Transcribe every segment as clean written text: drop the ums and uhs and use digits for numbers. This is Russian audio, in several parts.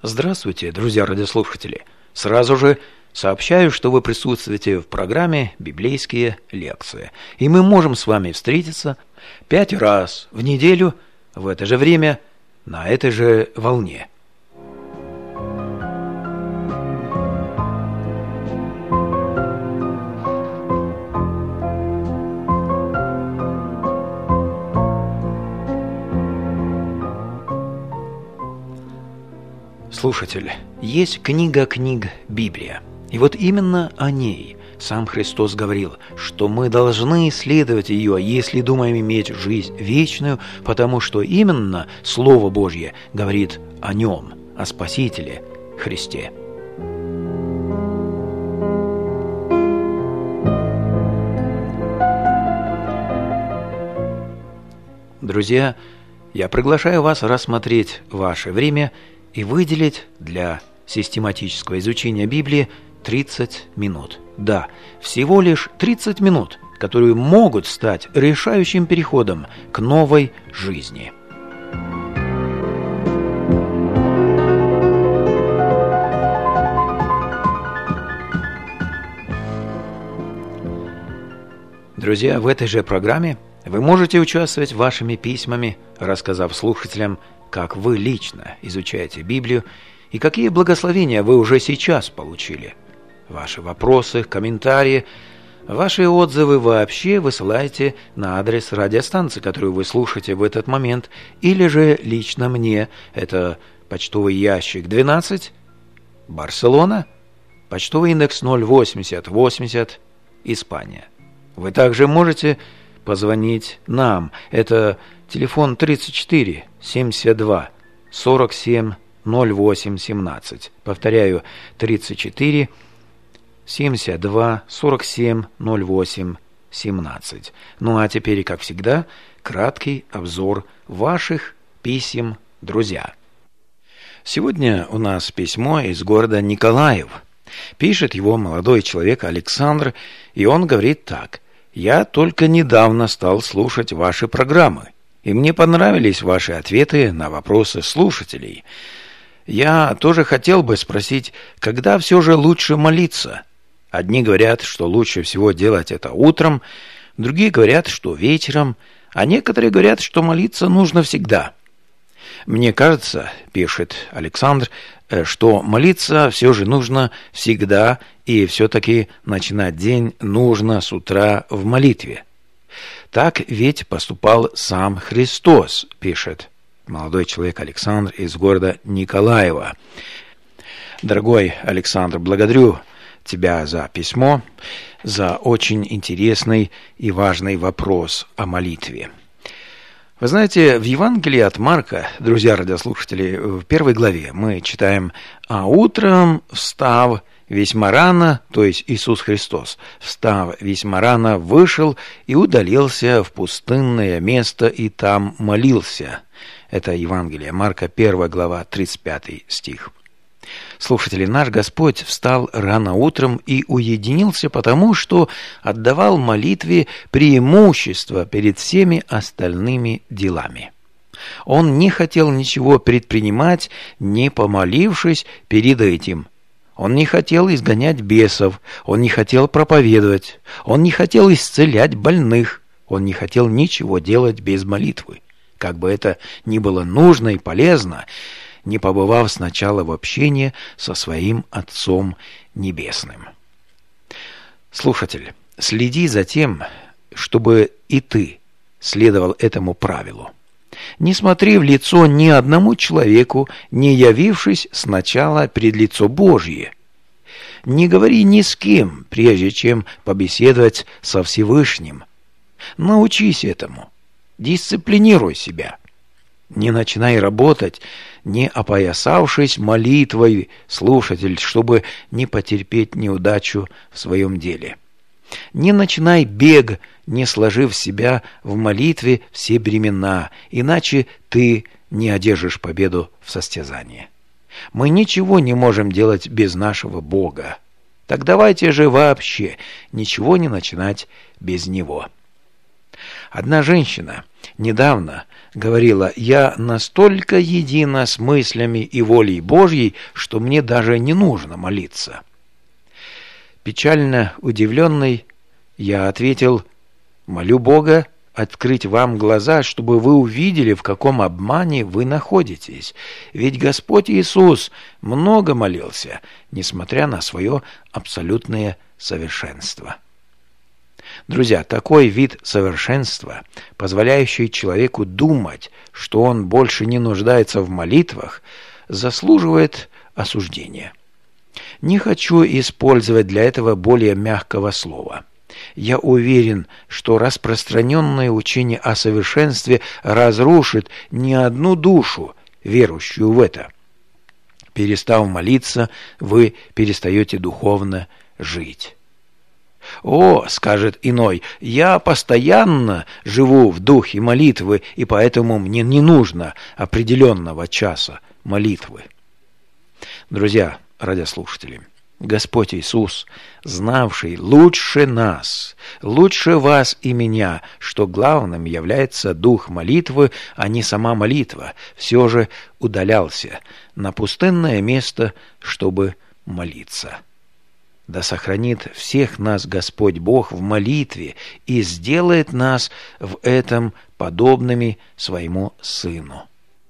Здравствуйте, друзья радиослушатели! Сразу же сообщаю, что вы присутствуете в программе «Библейские лекции». И мы можем с вами встретиться 5 раз в неделю в это же время на этой же волне. Слушатель, есть книга книг Библия. И вот именно о ней сам Христос говорил, что мы должны исследовать ее, если думаем иметь жизнь вечную, потому что именно Слово Божье говорит о нем, о Спасителе Христе. Друзья, я приглашаю вас рассмотреть ваше время и выделить для систематического изучения Библии 30 минут. Да, всего лишь 30 минут, которые могут стать решающим переходом к новой жизни. Друзья, в этой же программе вы можете участвовать вашими письмами, рассказав слушателям, как вы лично изучаете Библию и какие благословения вы уже сейчас получили. Ваши вопросы, комментарии, ваши отзывы вообще высылайте на адрес радиостанции, которую вы слушаете в этот момент, или же лично мне. Это почтовый ящик 12, Барселона, почтовый индекс 08080, Испания. Вы также можете позвонить нам. Это телефон 34 72 47 08 17. Повторяю, 34 72 47 08 17. Ну а теперь, как всегда, краткий обзор ваших писем, друзья. Сегодня у нас письмо из города Николаев. Пишет его молодой человек Александр, и он говорит так: «Я только недавно стал слушать ваши программы, и мне понравились ваши ответы на вопросы слушателей. Я тоже хотел бы спросить, когда все же лучше молиться? Одни говорят, что лучше всего делать это утром, другие говорят, что вечером, а некоторые говорят, что молиться нужно всегда. Мне кажется, — пишет Александр, — что молиться все же нужно всегда, и все-таки начинать день нужно с утра в молитве. Так ведь поступал сам Христос, — пишет молодой человек Александр из города Николаева. Дорогой Александр, благодарю тебя за письмо, за очень интересный и важный вопрос о молитве. Вы знаете, в Евангелии от Марка, друзья радиослушатели, в 1 главе мы читаем: «А утром, встав весьма рано», то есть Иисус Христос, «встав весьма рано, вышел и удалился в пустынное место, и там молился». Это Евангелие Марка, 1 глава, 35 стих. Слушатели, наш Господь встал рано утром и уединился, потому что отдавал молитве преимущество перед всеми остальными делами. Он не хотел ничего предпринимать, не помолившись перед этим. Он не хотел изгонять бесов, он не хотел проповедовать, он не хотел исцелять больных, он не хотел ничего делать без молитвы. Как бы это ни было нужно и полезно, не побывав сначала в общении со своим Отцом Небесным. Слушатель, следи за тем, чтобы и ты следовал этому правилу. Не смотри в лицо ни одному человеку, не явившись сначала пред лицо Божье. Не говори ни с кем, прежде чем побеседовать со Всевышним. Научись этому. Дисциплинируй себя. Не начинай работать, не опоясавшись молитвой, слушатель, чтобы не потерпеть неудачу в своем деле. Не начинай бег, не сложив себя в молитве все бремена, иначе ты не одержишь победу в состязании. Мы ничего не можем делать без нашего Бога. Так давайте же вообще ничего не начинать без Него. Одна женщина недавно говорила: «Я настолько едина с мыслями и волей Божьей, что мне даже не нужно молиться». Печально удивленный, я ответил: «Молю Бога открыть вам глаза, чтобы вы увидели, в каком обмане вы находитесь. Ведь Господь Иисус много молился, несмотря на свое абсолютное совершенство». Друзья, такой вид совершенства, позволяющий человеку думать, что он больше не нуждается в молитвах, заслуживает осуждения. Не хочу использовать для этого более мягкого слова. Я уверен, что распространенное учение о совершенстве разрушит не одну душу, верующую в это. Перестав молиться, вы перестаете духовно жить. «О, — скажет иной, — я постоянно живу в духе молитвы, и поэтому мне не нужно определенного часа молитвы». Друзья, радиослушатели, Господь Иисус, знавший лучше нас, лучше вас и меня, что главным является дух молитвы, а не сама молитва, все же удалялся на пустынное место, чтобы молиться. Да сохранит всех нас Господь Бог в молитве и сделает нас в этом подобными своему Сыну.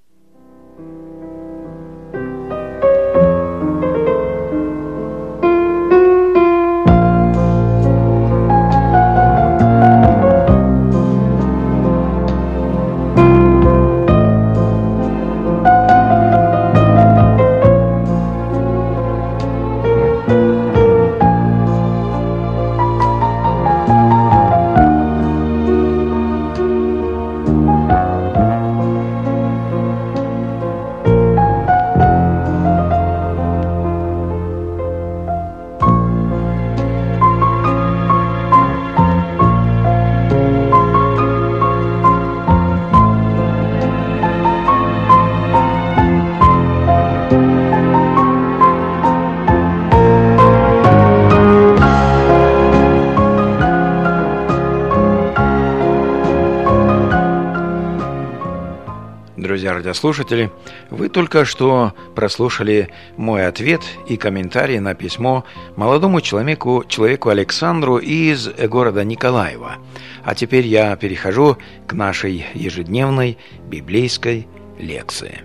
Друзья радиослушатели, вы только что прослушали мой ответ и комментарий на письмо молодому человеку Александру из города Николаева. А теперь я перехожу к нашей ежедневной библейской лекции.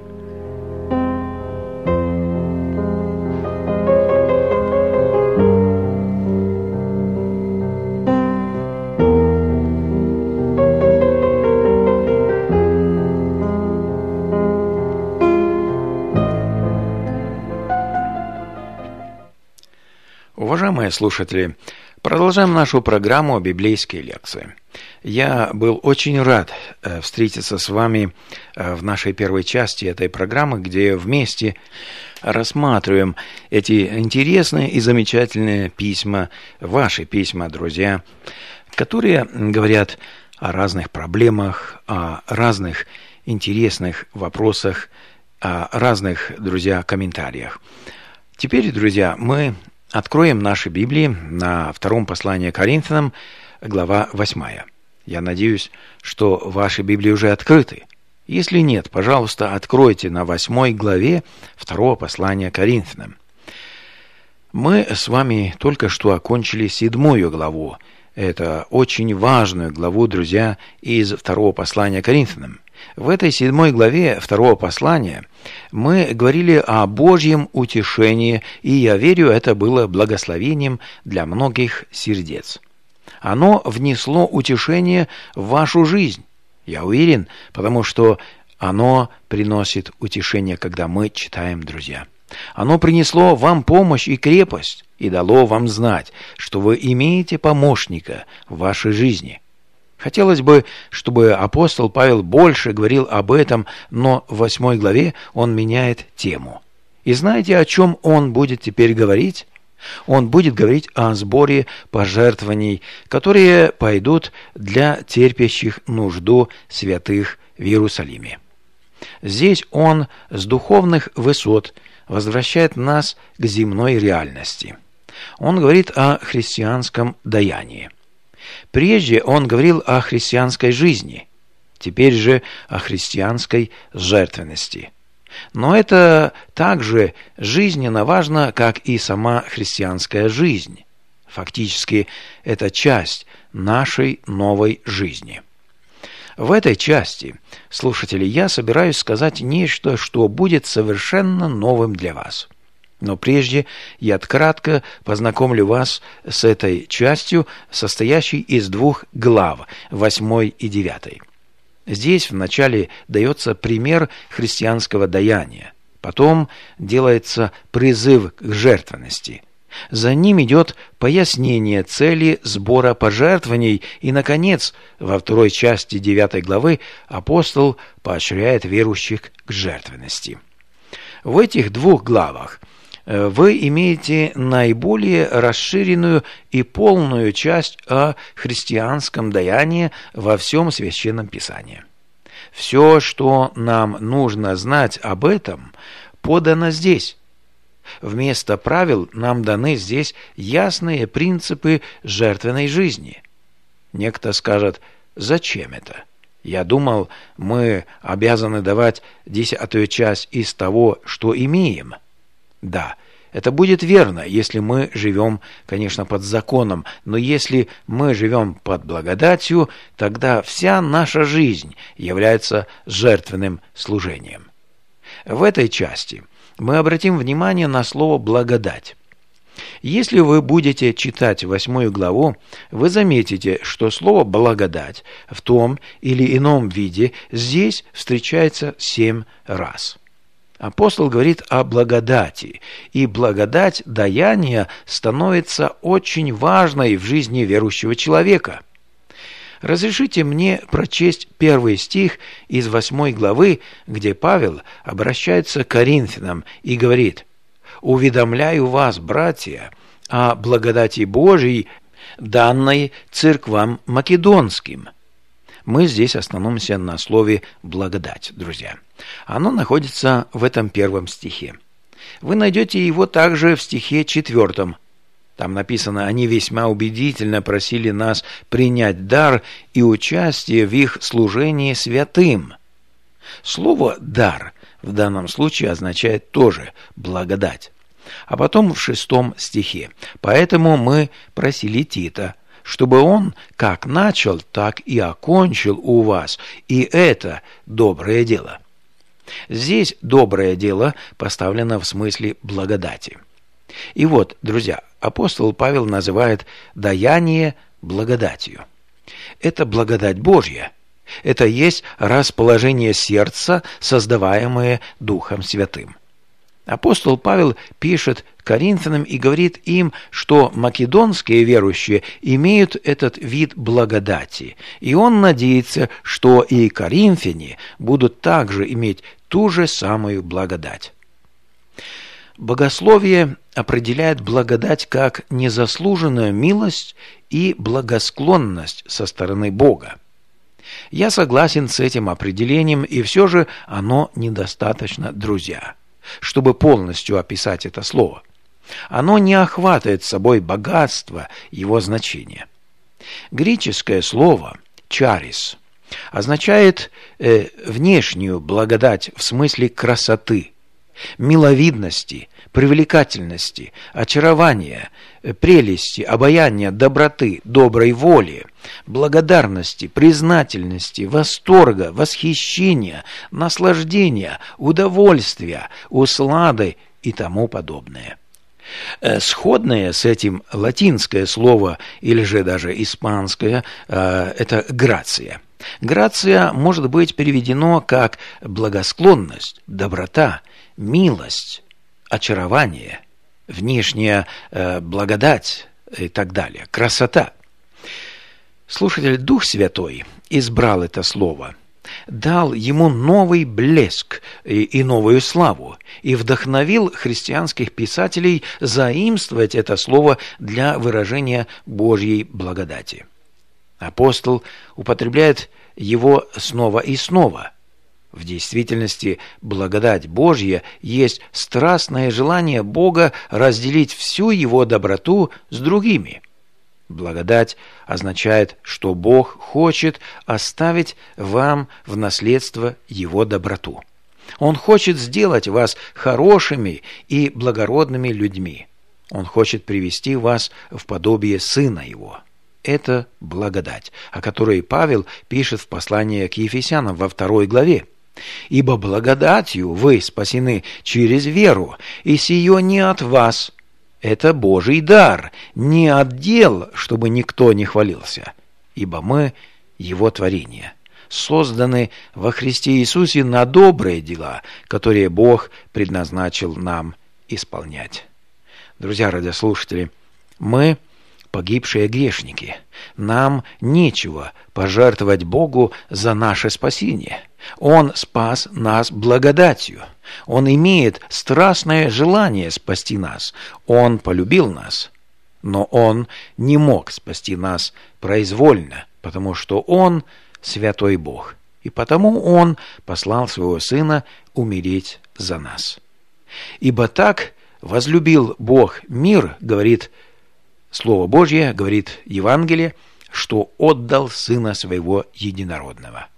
Уважаемые слушатели, продолжаем нашу программу «Библейские лекции». Я был очень рад встретиться с вами в нашей первой части этой программы, где вместе рассматриваем эти интересные и замечательные письма, ваши письма, друзья, которые говорят о разных проблемах, о разных интересных вопросах, о разных, друзья, комментариях. Теперь, друзья, мы откроем наши Библии на втором послании Коринфянам, глава 8. Я надеюсь, что ваши Библии уже открыты. Если нет, пожалуйста, откройте на 8 главе второго послания Коринфянам. Мы с вами только что окончили 7 главу. Это очень важную главу, друзья, из второго послания Коринфянам. В этой 7 главе второго послания мы говорили о Божьем утешении, и я верю, это было благословением для многих сердец. Оно внесло утешение в вашу жизнь, я уверен, потому что оно приносит утешение, когда мы читаем, друзья. Оно принесло вам помощь и крепость, и дало вам знать, что вы имеете помощника в вашей жизни. Хотелось бы, чтобы апостол Павел больше говорил об этом, но в 8 главе он меняет тему. И знаете, о чем он будет теперь говорить? Он будет говорить о сборе пожертвований, которые пойдут для терпящих нужду святых в Иерусалиме. Здесь он с духовных высот возвращает нас к земной реальности. Он говорит о христианском даянии. Прежде он говорил о христианской жизни, теперь же о христианской жертвенности. Но это также жизненно важно, как и сама христианская жизнь. Фактически, это часть нашей новой жизни. В этой части, слушатели, я собираюсь сказать нечто, что будет совершенно новым для вас. Но прежде я кратко познакомлю вас с этой частью, состоящей из 2 глав, 8 и 9. Здесь вначале дается пример христианского даяния, потом делается призыв к жертвенности. За ним идет пояснение цели сбора пожертвований, и, наконец, во 2 части 9 главы апостол поощряет верующих к жертвенности. В этих 2 главах вы имеете наиболее расширенную и полную часть о христианском даянии во всем Священном Писании. Все, что нам нужно знать об этом, подано здесь. Вместо правил нам даны здесь ясные принципы жертвенной жизни. Некто скажет: зачем это? Я думал, мы обязаны давать 10-ю часть из того, что имеем. Да, это будет верно, если мы живем, конечно, под законом, но если мы живем под благодатью, тогда вся наша жизнь является жертвенным служением. В этой части мы обратим внимание на слово «благодать». Если вы будете читать 8 главу, вы заметите, что слово «благодать» в том или ином виде здесь встречается 7 раз. Апостол говорит о благодати, и благодать даяния становится очень важной в жизни верующего человека. Разрешите мне прочесть 1 стих из 8 главы, где Павел обращается к Коринфянам и говорит: «Уведомляю вас, братья, о благодати Божией, данной церквам македонским». Мы здесь остановимся на слове «благодать», друзья. Оно находится в этом 1 стихе. Вы найдете его также в стихе 4. Там написано: «Они весьма убедительно просили нас принять дар и участие в их служении святым». Слово «дар» в данном случае означает тоже «благодать». А потом в 6 стихе: «Поэтому мы просили Тита, чтобы он как начал, так и окончил у вас, и это доброе дело». Здесь доброе дело поставлено в смысле благодати. И вот, друзья, апостол Павел называет даяние благодатью. Это благодать Божья. Это есть расположение сердца, создаваемое Духом Святым. Апостол Павел пишет Коринфянам и говорит им, что македонские верующие имеют этот вид благодати, и он надеется, что и коринфяне будут также иметь ту же самую благодать. Богословие определяет благодать как незаслуженную милость и благосклонность со стороны Бога. Я согласен с этим определением, и все же оно недостаточно, друзья, чтобы полностью описать это слово. Оно не охватывает собой богатство его значения. Греческое слово «чарис» означает внешнюю благодать в смысле красоты, миловидности, привлекательности, очарования, прелести, обаяния, доброты, доброй воли, благодарности, признательности, восторга, восхищения, наслаждения, удовольствия, услады и тому подобное. Сходное с этим латинское слово или же даже испанское – это грация. Грация может быть переведено как благосклонность, доброта, милость, очарование, внешняя благодать и так далее, красота. Слушатель, Дух Святой избрал это слово, дал ему новый блеск и новую славу, и вдохновил христианских писателей заимствовать это слово для выражения Божьей благодати. Апостол употребляет его снова и снова. В действительности, благодать Божья есть страстное желание Бога разделить всю его доброту с другими. Благодать означает, что Бог хочет оставить вам в наследство Его доброту. Он хочет сделать вас хорошими и благородными людьми. Он хочет привести вас в подобие Сына Его. Это благодать, о которой Павел пишет в послании к Ефесянам во 2 главе. «Ибо благодатью вы спасены через веру, и сие не от вас». Это Божий дар, не от дел, чтобы никто не хвалился, ибо мы Его творение, созданы во Христе Иисусе на добрые дела, которые Бог предназначил нам исполнять. Друзья радиослушатели, мы погибшие грешники. Нам нечего пожертвовать Богу за наше спасение. Он спас нас благодатью. Он имеет страстное желание спасти нас. Он полюбил нас. Но Он не мог спасти нас произвольно, потому что Он святой Бог. И потому Он послал Своего Сына умереть за нас. «Ибо так возлюбил Бог мир, — говорит Слово Божье, говорит Евангелие, — что отдал Сына Своего Единородного».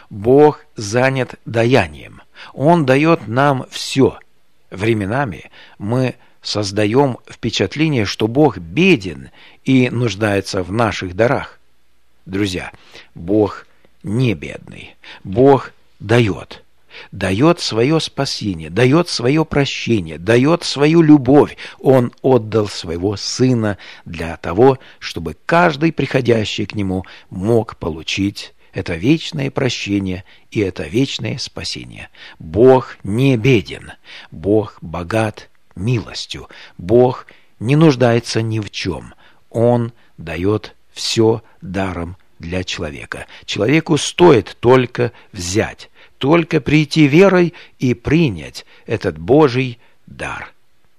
Бог занят даянием. Он дает нам все. Временами мы создаем впечатление, что Бог беден и нуждается в наших дарах. Друзья, Бог не бедный. Бог дает. Дает свое спасение, дает свое прощение, дает свою любовь. Он отдал Своего Сына для того, чтобы каждый приходящий к Нему мог получить это вечное прощение и это вечное спасение. Бог не беден, Бог богат милостью, Бог не нуждается ни в чем. Он дает все даром для человека. Человеку стоит только взять, только прийти верой и принять этот Божий дар.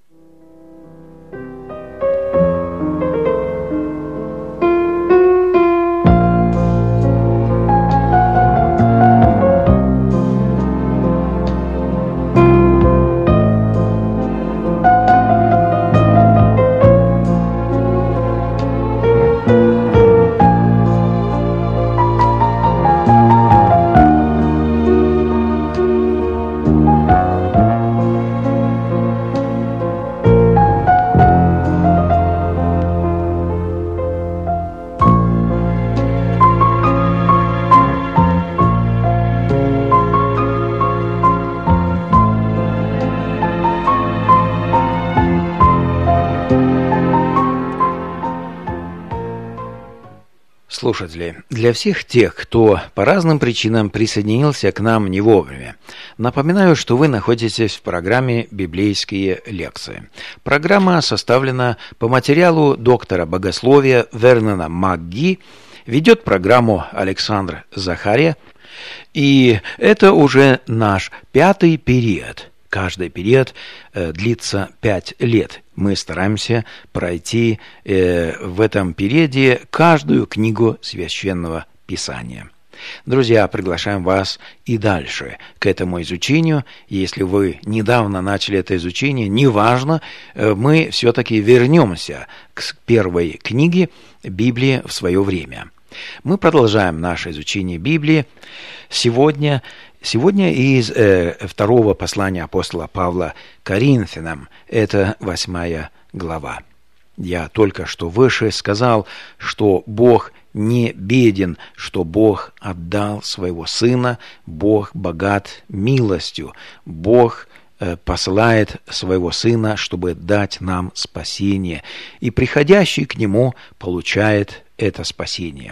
Слушатели, для всех тех, кто по разным причинам присоединился к нам не вовремя, напоминаю, что вы находитесь в программе «Библейские лекции». Программа составлена по материалу доктора богословия Вернона МакГи, ведет программу Александр Захария, и это уже наш 5-й период. Каждый период длится 5 лет. Мы стараемся пройти в этом периоде каждую книгу Священного Писания. Друзья, приглашаем вас и дальше к этому изучению. Если вы недавно начали это изучение, неважно, мы все-таки вернемся к первой книге Библии в свое время. Мы продолжаем наше изучение Библии сегодня из второго послания апостола Павла Коринфянам, это 8 глава. Я только что выше сказал, что Бог не беден, что Бог отдал Своего Сына, Бог богат милостью, Бог посылает Своего Сына, чтобы дать нам спасение, и приходящий к Нему получает это спасение.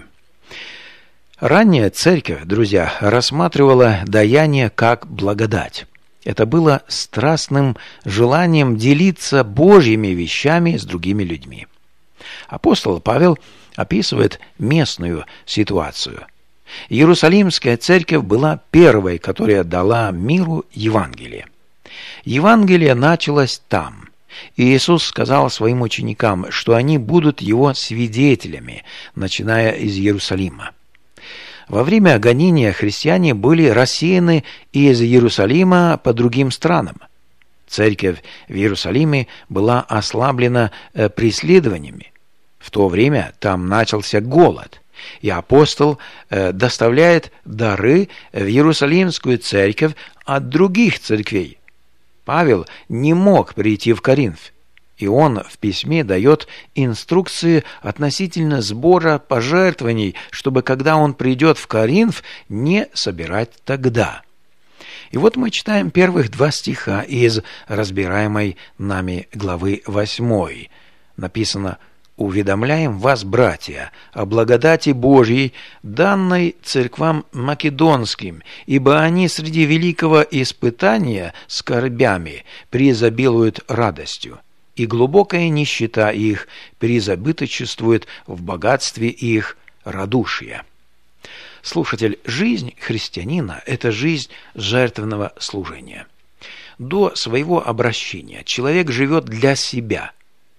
Ранняя церковь, друзья, рассматривала даяние как благодать. Это было страстным желанием делиться Божьими вещами с другими людьми. Апостол Павел описывает местную ситуацию. Иерусалимская церковь была первой, которая дала миру Евангелие. Евангелие началось там. И Иисус сказал своим ученикам, что они будут Его свидетелями, начиная из Иерусалима. Во время гонения христиане были рассеяны из Иерусалима по другим странам. Церковь в Иерусалиме была ослаблена преследованиями. В то время там начался голод, и апостол доставляет дары в Иерусалимскую церковь от других церквей. Павел не мог прийти в Коринф, и он в письме дает инструкции относительно сбора пожертвований, чтобы, когда он придет в Коринф, не собирать тогда. И вот мы читаем первых 2 стиха из разбираемой нами главы 8. Написано: «Уведомляем вас, братья, о благодати Божьей, данной церквам македонским, ибо они среди великого испытания скорбями преизобилуют радостью, и глубокая нищета их преизобыточествует в богатстве их радушия». Слушатель, жизнь христианина – это жизнь жертвенного служения. До своего обращения человек живет для себя.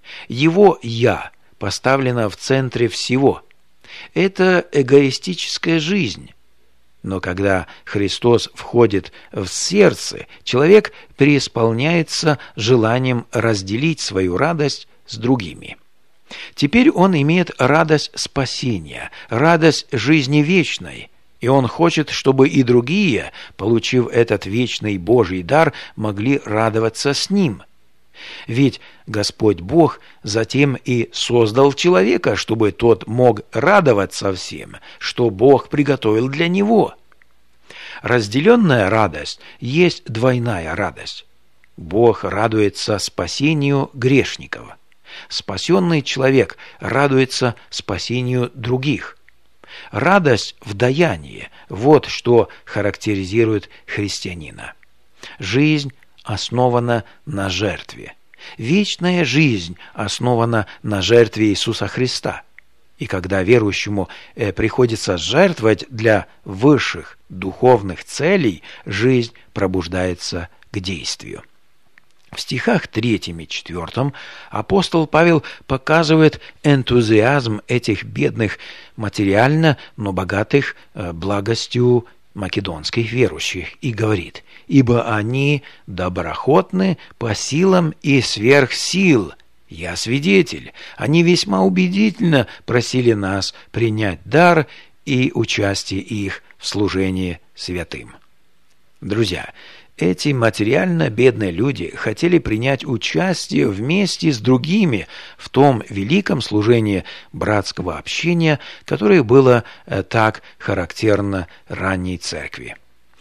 Его «я» поставлено в центре всего. Это эгоистическая жизнь. Но когда Христос входит в сердце, человек преисполняется желанием разделить свою радость с другими. Теперь он имеет радость спасения, радость жизни вечной, и он хочет, чтобы и другие, получив этот вечный Божий дар, могли радоваться с ним. Ведь Господь Бог затем и создал человека, чтобы тот мог радоваться всем, что Бог приготовил для него. Разделенная радость есть двойная радость. Бог радуется спасению грешников. Спасенный человек радуется спасению других. Радость в даянии – вот что характеризует христианина. Жизнь основана на жертве. Вечная жизнь основана на жертве Иисуса Христа. И когда верующему приходится жертвовать для высших духовных целей, жизнь пробуждается к действию. В стихах 3 и 4 апостол Павел показывает энтузиазм этих бедных материально, но богатых благостью македонских верующих и говорит: «Ибо они доброхотны по силам и сверх сил. Я свидетель, они весьма убедительно просили нас принять дар и участие их в служении святым». Друзья, эти материально бедные люди хотели принять участие вместе с другими в том великом служении братского общения, которое было так характерно ранней церкви.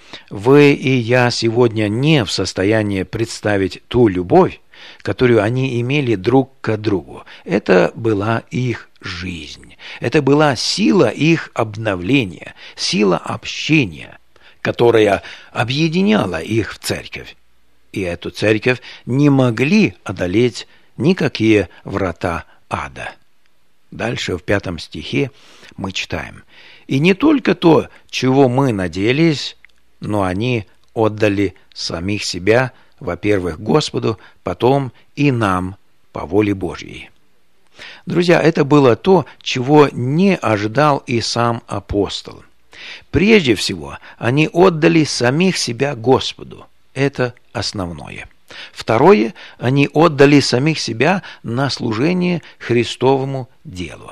Вы и я сегодня не в состоянии представить ту любовь, которую они имели друг к другу. Это была их жизнь, это была сила их обновления, сила общения, которая объединяла их в церковь. И эту церковь не могли одолеть никакие врата ада. Дальше в 5 стихе мы читаем: «И не только то, чего мы надеялись, но они отдали самих себя, во-первых, Господу, потом и нам по воле Божьей». Друзья, это было то, чего не ожидал и сам апостол. Прежде всего, они отдали самих себя Господу. Это основное. Второе, они отдали самих себя на служение Христовому делу.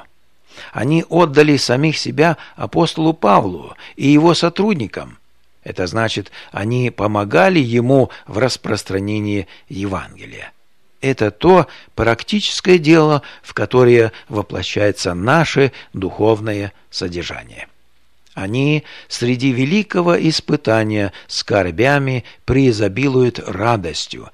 Они отдали самих себя апостолу Павлу и его сотрудникам. Это значит, они помогали ему в распространении Евангелия. Это то практическое дело, в которое воплощается наше духовное содержание. Они среди великого испытания скорбями преизобилуют радостью,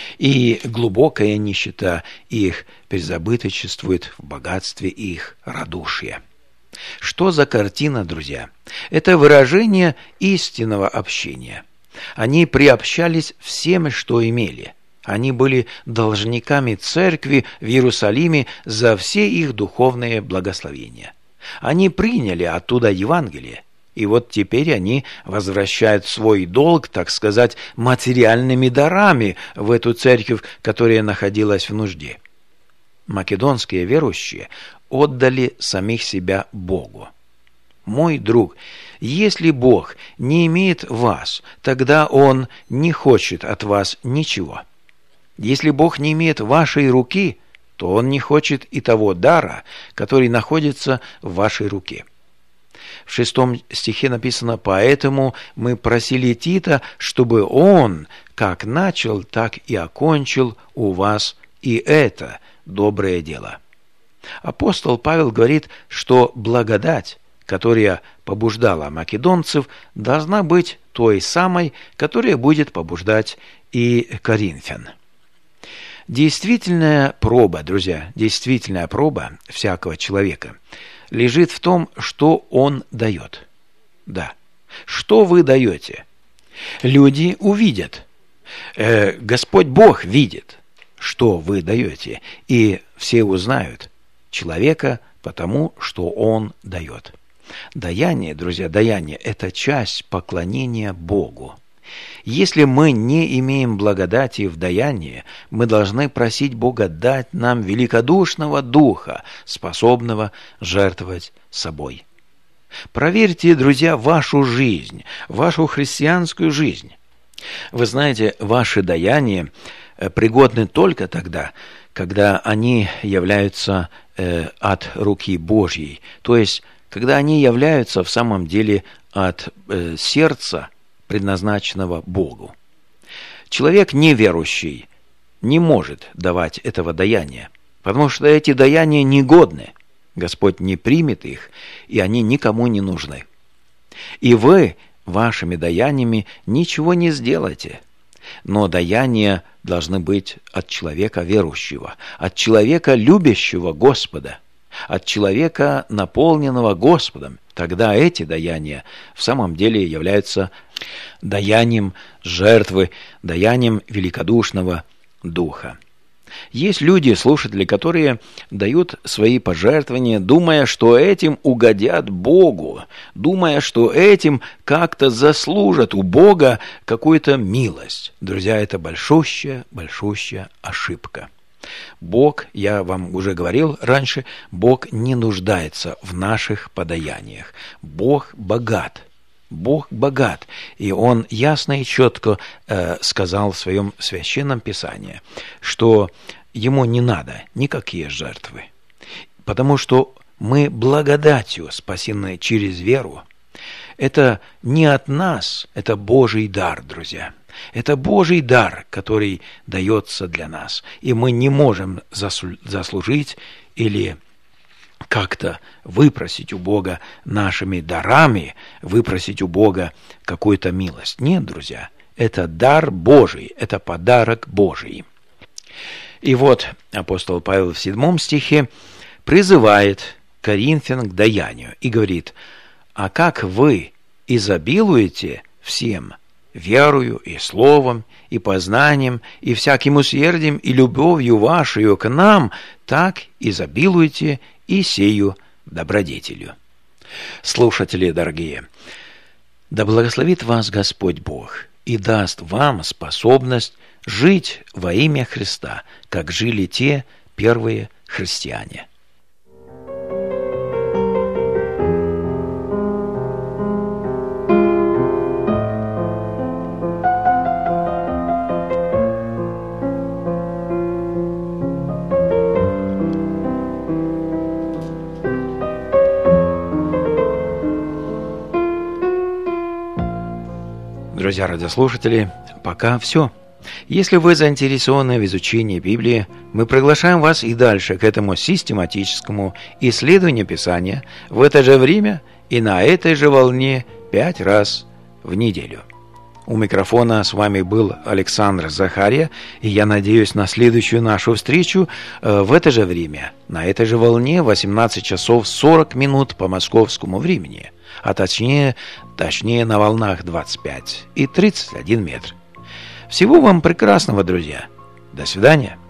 и глубокая нищета их преизобыточествует в богатстве их радушия. Что за картина, друзья? Это выражение истинного общения. Они приобщались всем, что имели. Они были должниками церкви в Иерусалиме за все их духовные благословения. Они приняли оттуда Евангелие, и вот теперь они возвращают свой долг, так сказать, материальными дарами в эту церковь, которая находилась в нужде. Македонские верующие отдали самих себя Богу. Мой друг, если Бог не имеет вас, тогда Он не хочет от вас ничего. Если Бог не имеет вашей руки, то Он не хочет и того дара, который находится в вашей руке. В 6 стихе написано: «Поэтому мы просили Тита, чтобы он как начал, так и окончил у вас и это доброе дело». Апостол Павел говорит, что благодать, которая побуждала македонцев, должна быть той самой, которая будет побуждать и коринфян. Действительная проба, друзья, действительная проба всякого человека лежит в том, что он дает. Да, что вы даете? Люди увидят. Господь Бог видит, что вы даете, и все узнают человека потому, что он дает. Даяние, друзья, даяние – это часть поклонения Богу. Если мы не имеем благодати в даянии, мы должны просить Бога дать нам великодушного духа, способного жертвовать собой. Проверьте, друзья, вашу жизнь, вашу христианскую жизнь. Вы знаете, ваши даяния пригодны только тогда, когда они являются от руки Божьей, то есть когда они являются в самом деле от сердца, предназначенного Богу. Человек неверующий не может давать этого даяния, потому что эти даяния негодны. Господь не примет их, и они никому не нужны. И вы вашими даяниями ничего не сделаете. Но даяния должны быть от человека верующего, от человека, любящего Господа, от человека, наполненного Господом. Тогда эти даяния в самом деле являются даянием жертвы, даянием великодушного духа. Есть люди, слушатели, которые дают свои пожертвования, думая, что этим угодят Богу, думая, что этим как-то заслужат у Бога какую-то милость. Друзья, это большущая ошибка. Бог, я вам уже говорил раньше, Бог не нуждается в наших подаяниях. Бог богат. Бог богат, и Он ясно и четко сказал в своем священном писании, что Ему не надо никакие жертвы, потому что мы благодатью спасены через веру. Это не от нас, это Божий дар, друзья. Это Божий дар, который дается для нас, и мы не можем заслужить или как-то выпросить у Бога нашими дарами, выпросить у Бога какую-то милость. Нет, друзья, это дар Божий, это подарок Божий. И вот апостол Павел в 7 стихе призывает коринфян к даянию и говорит: «А как вы изобилуете всем, верою и словом, и познанием, и всяким усердием, и любовью вашей к нам, так изобилуйте и сею добродетелью». Слушатели дорогие, да благословит вас Господь Бог и даст вам способность жить во имя Христа, как жили те первые христиане. Друзья радиослушатели, пока все. Если вы заинтересованы в изучении Библии, мы приглашаем вас и дальше к этому систематическому исследованию Писания в это же время и на этой же волне 5 раз в неделю. У микрофона с вами был Александр Захария, и я надеюсь на следующую нашу встречу в это же время, на этой же волне 18 часов 40 минут по московскому времени, а точнее на волнах 25 и 31 метр. Всего вам прекрасного, друзья. До свидания.